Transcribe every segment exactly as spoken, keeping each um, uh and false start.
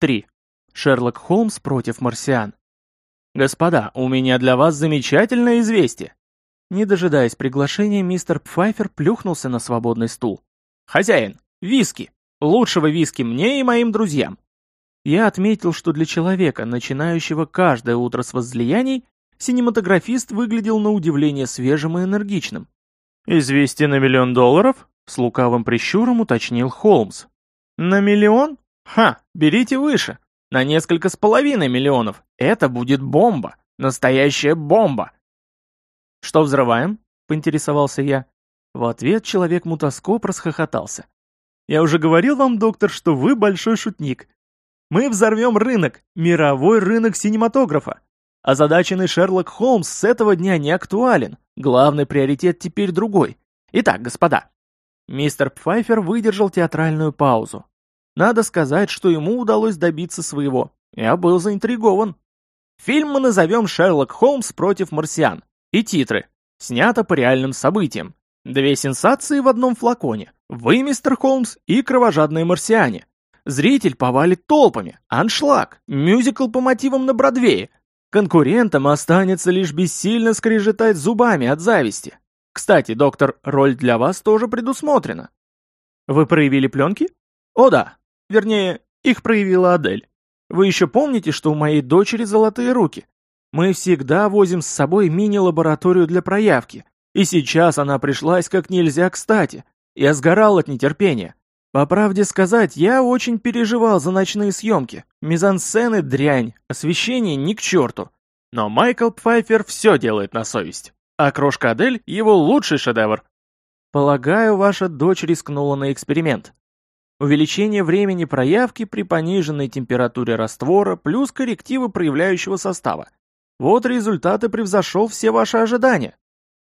три. Шерлок Холмс против марсиан. Господа, у меня для вас замечательное известие. Не дожидаясь приглашения, мистер Пфайфер плюхнулся на свободный стул. Хозяин, виски. Лучшего виски мне и моим друзьям. Я отметил, что для человека, начинающего каждое утро с возлияний, синематографист выглядел на удивление свежим и энергичным. «Известие на миллион долларов?» — с лукавым прищуром уточнил Холмс. «На миллион? Ха, берите выше. На несколько с половиной миллионов. Это будет бомба. Настоящая бомба!» «Что взрываем?» — поинтересовался я. В ответ человек-мутаскоп расхохотался. «Я уже говорил вам, доктор, что вы большой шутник. Мы взорвем рынок, мировой рынок синематографа. Озадаченный Шерлок Холмс с этого дня не актуален. Главный приоритет теперь другой. Итак, господа». Мистер Пфайфер выдержал театральную паузу. Надо сказать, что ему удалось добиться своего. Я был заинтригован. Фильм мы назовем «Шерлок Холмс против марсиан». И титры. Снято по реальным событиям. Две сенсации в одном флаконе. Вы, мистер Холмс, и кровожадные марсиане. Зритель повалит толпами. Аншлаг. Мюзикл по мотивам на Бродвее. Конкурентам останется лишь бессильно скрежетать зубами от зависти. Кстати, доктор, роль для вас тоже предусмотрена. Вы проявили пленки? О да. Вернее, их проявила Адель. Вы еще помните, что у моей дочери золотые руки? Мы всегда возим с собой мини-лабораторию для проявки. И сейчас она пришлась как нельзя кстати. Я сгорал от нетерпения. По правде сказать, я очень переживал за ночные съемки. Мизансцены дрянь, освещение ни к черту. Но Майкл Пфайфер все делает на совесть. А крошка Адель — его лучший шедевр. Полагаю, ваша дочь рискнула на эксперимент. Увеличение времени проявки при пониженной температуре раствора плюс коррективы проявляющего состава. Вот результаты превзошел все ваши ожидания.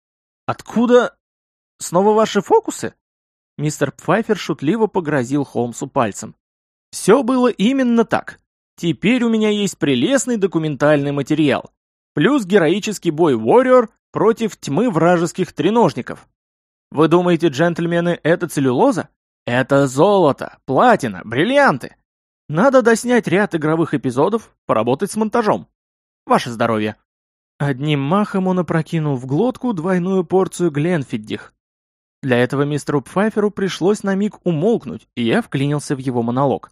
Откуда? Снова ваши фокусы? Мистер Пфайфер шутливо погрозил Холмсу пальцем. Все было именно так. Теперь у меня есть прелестный документальный материал. Плюс героический бой Warrior против тьмы вражеских треножников. Вы думаете, джентльмены, это целлюлоза? Это золото, платина, бриллианты. Надо доснять ряд игровых эпизодов, поработать с монтажом. Ваше здоровье. Одним махом он опрокинул в глотку двойную порцию Гленфиддих. Для этого мистеру Пфайферу пришлось на миг умолкнуть, и я вклинился в его монолог.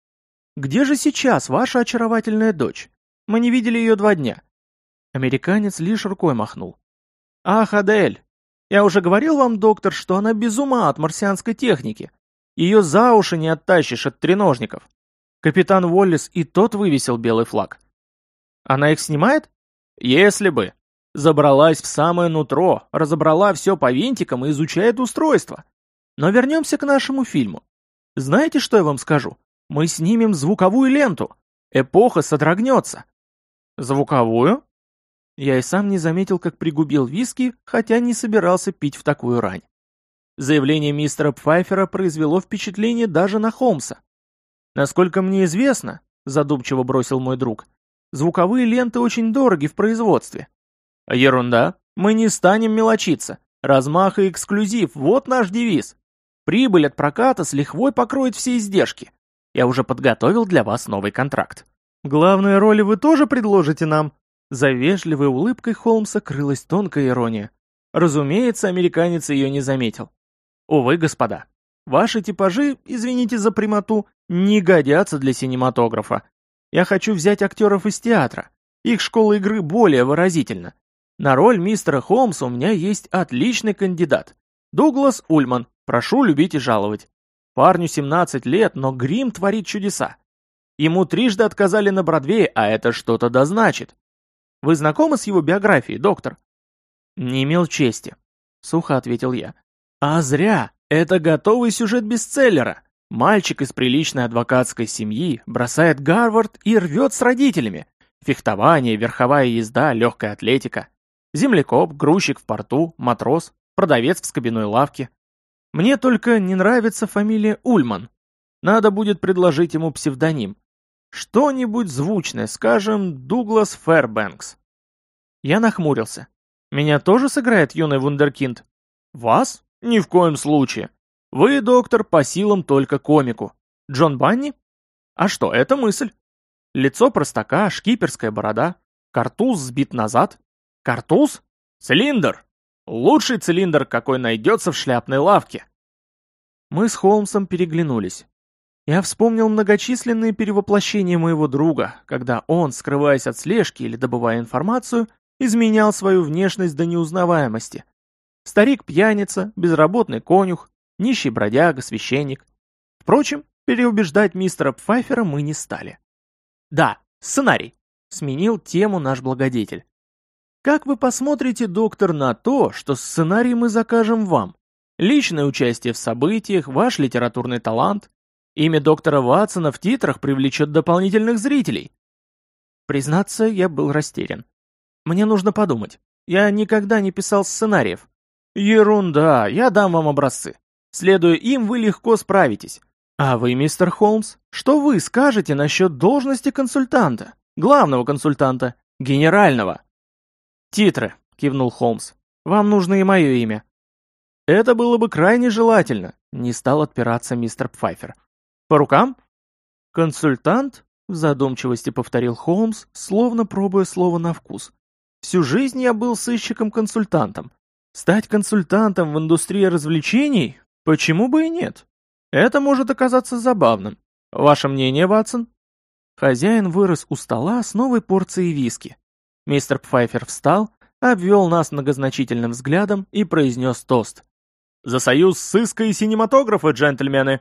«Где же сейчас ваша очаровательная дочь? Мы не видели ее два дня». Американец лишь рукой махнул. «Ах, Адель! Я уже говорил вам, доктор, что она без ума от марсианской техники. Ее за уши не оттащишь от треножников. Капитан Уоллес и тот вывесил белый флаг. Она их снимает? Если бы. Забралась в самое нутро, разобрала все по винтикам и изучает устройство. Но вернемся к нашему фильму. Знаете, что я вам скажу? Мы снимем звуковую ленту. Эпоха содрогнется. Звуковую? Я и сам не заметил, как пригубил виски, хотя не собирался пить в такую рань. Заявление мистера Пфайфера произвело впечатление даже на Холмса. «Насколько мне известно», — задумчиво бросил мой друг, «звуковые ленты очень дороги в производстве». «Ерунда, мы не станем мелочиться. Размах и эксклюзив — вот наш девиз. Прибыль от проката с лихвой покроет все издержки. Я уже подготовил для вас новый контракт». «Главные роли вы тоже предложите нам?» За вежливой улыбкой Холмса крылась тонкая ирония. Разумеется, американец ее не заметил. «Увы, господа, ваши типажи, извините за прямоту, не годятся для синематографа. Я хочу взять актеров из театра. Их школа игры более выразительна. На роль мистера Холмса у меня есть отличный кандидат. Дуглас Ульман, прошу любить и жаловать. Парню семнадцать лет, но грим творит чудеса. Ему трижды отказали на Бродвее, а это что-то да значит. Вы знакомы с его биографией, доктор?» «Не имел чести», — сухо ответил я. «А зря! Это готовый сюжет бестселлера. Мальчик из приличной адвокатской семьи бросает Гарвард и рвет с родителями. Фехтование, верховая езда, легкая атлетика. Землекоп, грузчик в порту, матрос, продавец в скобяной лавке. Мне только не нравится фамилия Ульман. Надо будет предложить ему псевдоним. Что-нибудь звучное, скажем, Дуглас Фэрбэнкс». Я нахмурился. «Меня тоже сыграет юный вундеркинд?» «Вас? Ни в коем случае. Вы, доктор, по силам только комику. Джон Банни? А что, это мысль. Лицо простака, шкиперская борода. Картуз сбит назад. Картуз? Цилиндр! Лучший цилиндр, какой найдется в шляпной лавке. Мы с Холмсом переглянулись. Я вспомнил многочисленные перевоплощения моего друга, когда он, скрываясь от слежки или добывая информацию, изменял свою внешность до неузнаваемости. Старик-пьяница, безработный конюх, нищий бродяга, священник. Впрочем, переубеждать мистера Пфайфера мы не стали. «Да, сценарий», — сменил тему наш благодетель. «Как вы посмотрите, доктор, на то, что сценарий мы закажем вам? Личное участие в событиях, ваш литературный талант. Имя доктора Ватсона в титрах привлечет дополнительных зрителей». Признаться, я был растерян. Мне нужно подумать. Я никогда не писал сценариев. Ерунда, я дам вам образцы. Следуя им, вы легко справитесь. А вы, мистер Холмс, что вы скажете насчет должности консультанта? Главного консультанта? Генерального? Титры, кивнул Холмс. Вам нужно и мое имя. Это было бы крайне желательно, не стал отпираться мистер Пфайфер. По рукам? Консультант? В задумчивости повторил Холмс, словно пробуя слово на вкус. Всю жизнь я был сыщиком-консультантом. Стать консультантом в индустрии развлечений? Почему бы и нет? Это может оказаться забавным. Ваше мнение, Ватсон? Хозяин вырос у стола с новой порцией виски. Мистер Пфайфер встал, обвел нас многозначительным взглядом и произнес тост. «За союз сыска и синематографа, джентльмены!»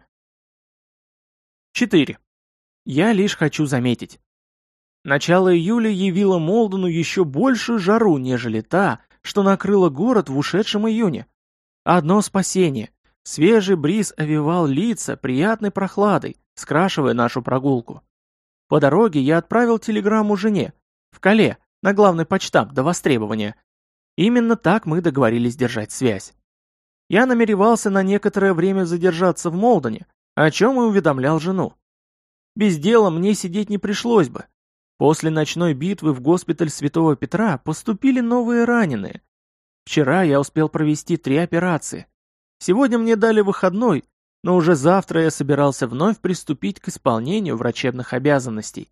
четыре. Я лишь хочу заметить. Начало июля явило Молдону еще большую жару, нежели та, что накрыла город в ушедшем июне. Одно спасение. Свежий бриз овевал лица приятной прохладой, скрашивая нашу прогулку. По дороге я отправил телеграмму жене, в Кале, на главный почтамт до востребования. Именно так мы договорились держать связь. Я намеревался на некоторое время задержаться в Молдоне, о чем и уведомлял жену. Без дела мне сидеть не пришлось бы. После ночной битвы в госпиталь Святого Петра поступили новые раненые. Вчера я успел провести три операции. Сегодня мне дали выходной, но уже завтра я собирался вновь приступить к исполнению врачебных обязанностей.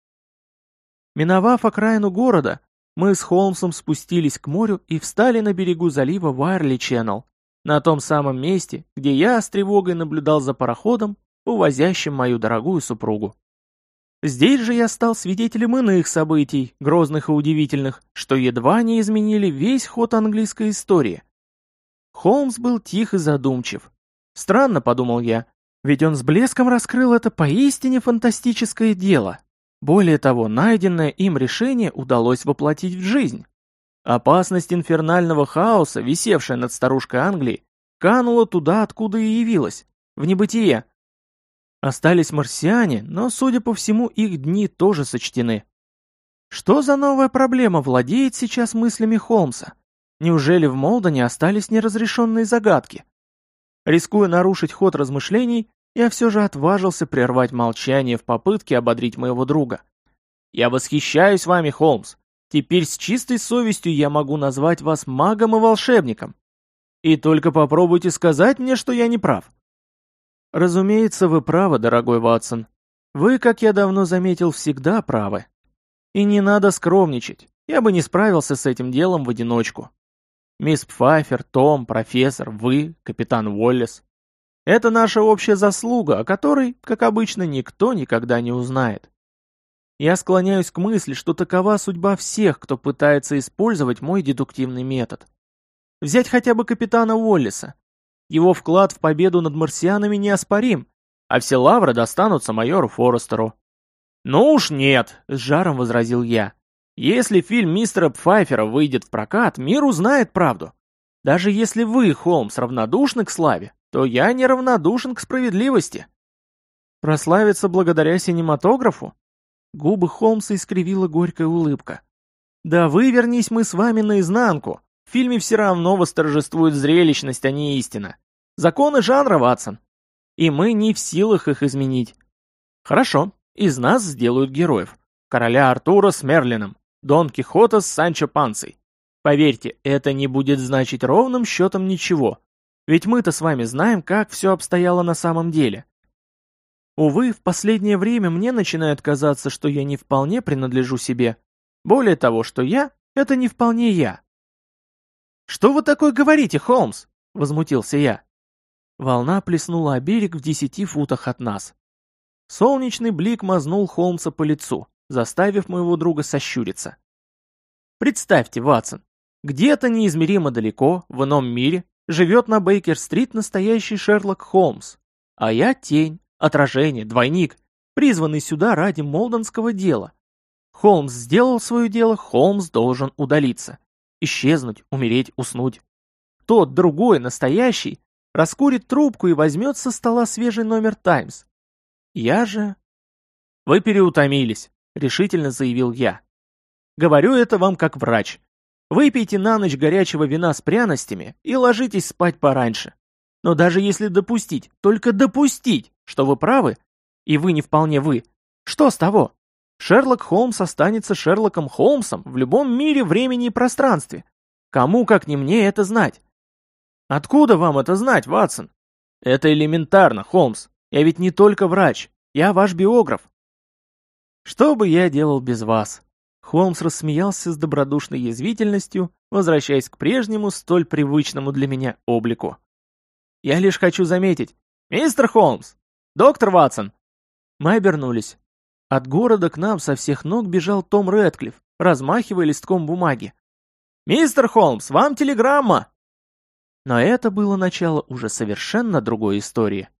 Миновав окраину города, мы с Холмсом спустились к морю и встали на берегу залива Вайерли-Ченнел, на том самом месте, где я с тревогой наблюдал за пароходом, увозящим мою дорогую супругу. Здесь же я стал свидетелем иных событий, грозных и удивительных, что едва не изменили весь ход английской истории. Холмс был тих и задумчив. Странно, подумал я, ведь он с блеском раскрыл это поистине фантастическое дело. Более того, найденное им решение удалось воплотить в жизнь. Опасность инфернального хаоса, висевшая над старушкой Англии, канула туда, откуда и явилась, в небытие. Остались марсиане, но, судя по всему, их дни тоже сочтены. Что за новая проблема владеет сейчас мыслями Холмса? Неужели в Молдоне остались неразрешенные загадки? Рискуя нарушить ход размышлений, я все же отважился прервать молчание в попытке ободрить моего друга. «Я восхищаюсь вами, Холмс. Теперь с чистой совестью я могу назвать вас магом и волшебником. И только попробуйте сказать мне, что я не прав». Разумеется, вы правы, дорогой Ватсон. Вы, как я давно заметил, всегда правы. И не надо скромничать, я бы не справился с этим делом в одиночку. Мисс Пфайфер, Том, профессор, вы, капитан Уоллес. Это наша общая заслуга, о которой, как обычно, никто никогда не узнает. Я склоняюсь к мысли, что такова судьба всех, кто пытается использовать мой дедуктивный метод. Взять хотя бы капитана Уоллеса. Его вклад в победу над марсианами неоспорим, а все лавры достанутся майору Форестеру. «Ну уж нет», — с жаром возразил я. «Если фильм мистера Пфайфера выйдет в прокат, мир узнает правду. Даже если вы, Холмс, равнодушны к славе, то я не равнодушен к справедливости». Прославиться благодаря синематографу? Губы Холмса искривила горькая улыбка. «Да вывернись мы с вами наизнанку. В фильме все равно восторжествует зрелищность, а не истина. Законы жанра, Ватсон. И мы не в силах их изменить. Хорошо, из нас сделают героев. Короля Артура с Мерлином, Дон Кихота с Санчо Пансой. Поверьте, это не будет значить ровным счетом ничего. Ведь мы-то с вами знаем, как все обстояло на самом деле. Увы, в последнее время мне начинает казаться, что я не вполне принадлежу себе. Более того, что я — это не вполне я. «Что вы такое говорите, Холмс?» — возмутился я. Волна плеснула о берег в десяти футах от нас. Солнечный блик мазнул Холмса по лицу, заставив моего друга сощуриться. Представьте, Ватсон, где-то неизмеримо далеко, в ином мире, живет на Бейкер-стрит настоящий Шерлок Холмс, а я тень, отражение, двойник, призванный сюда ради молдонского дела. Холмс сделал свое дело, Холмс должен удалиться. Исчезнуть, умереть, уснуть. Тот, другой, настоящий, раскурит трубку и возьмет со стола свежий номер «Таймс». Я же... «Вы переутомились», — решительно заявил я. «Говорю это вам как врач. Выпейте на ночь горячего вина с пряностями и ложитесь спать пораньше. Но даже если допустить, только допустить, что вы правы, и вы не вполне вы, что с того? Шерлок Холмс останется Шерлоком Холмсом в любом мире, времени и пространстве. Кому, как не мне, это знать?» «Откуда вам это знать, Ватсон?» «Это элементарно, Холмс. Я ведь не только врач. Я ваш биограф». «Что бы я делал без вас?» Холмс рассмеялся с добродушной язвительностью, возвращаясь к прежнему, столь привычному для меня облику. «Я лишь хочу заметить. Мистер Холмс! Доктор Ватсон!» Мы обернулись. От города к нам со всех ног бежал Том Рэдклифф, размахивая листком бумаги. «Мистер Холмс, вам телеграмма!» Но это было начало уже совершенно другой истории.